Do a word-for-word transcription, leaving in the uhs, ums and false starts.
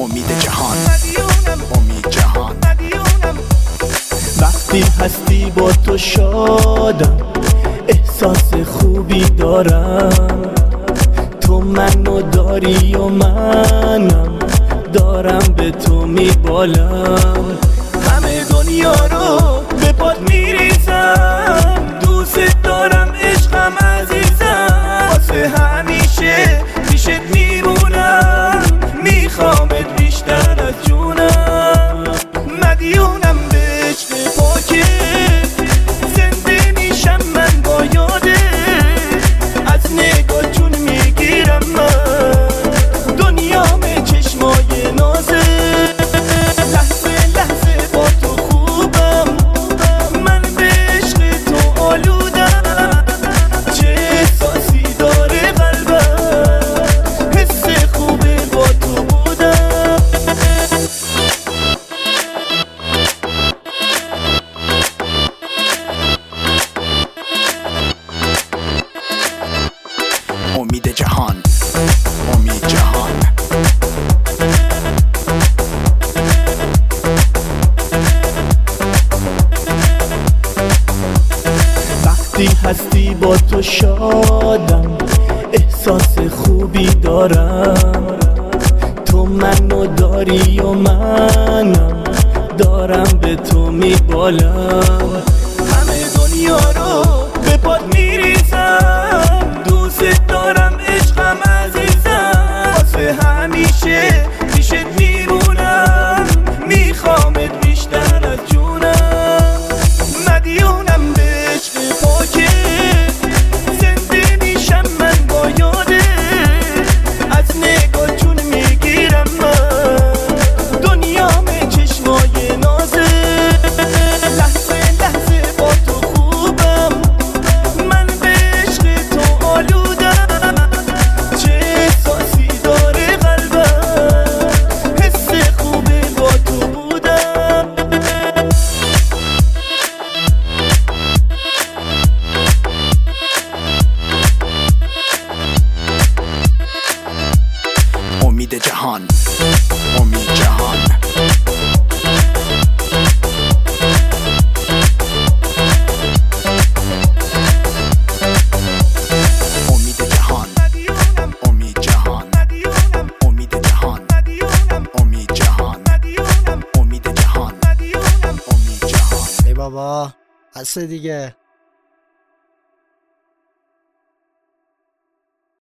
امید جهان، امید جهان. وقتی هستی با تو شادم، احساس خوبی دارم. تو منو داری و منم دارم به تو میبالم. همه دنیا رو به پات میریزم، دوست دارم عشقم عزیزم. واسه همیشه پیشت میمونم، میخوامت بیشتر از جونم. مدیونم به عشق پاکه، زنده میشم من با یاده. از نگاه جون میگیرم من، دنیام چشمای نازه. لحظه لحظه با تو خوبم، من به عشق تو آلودم. چه احساسی داره قلبم، حس خوبه با تو بودم. امید جهان، امید جهان. وقتی هستی با تو شادم، احساس خوبی دارم. تو منو داری و منم دارم به تو میبالم. همه دنیا رو به پات میریزم، دوست دارم عشقم عزیزم. واسه همیشه پیشت میمونم، میخوامت بیشتر از جونم. مدیونم به عشق پاکه، زنده میشم من با یاده. از نگاه جون میگیرم من، دنیام چشمای نازه. لحظه لحظه با تو خوبم، من به عشق تو آلودم. چه احساسی داره قلبم، حس خوبه با تو بودم. امید جهان، امید جهان. امید جهان، امید جهان. امید جهان، امید جهان. امید جهان، امید جهان. ای بابا بس دیگه.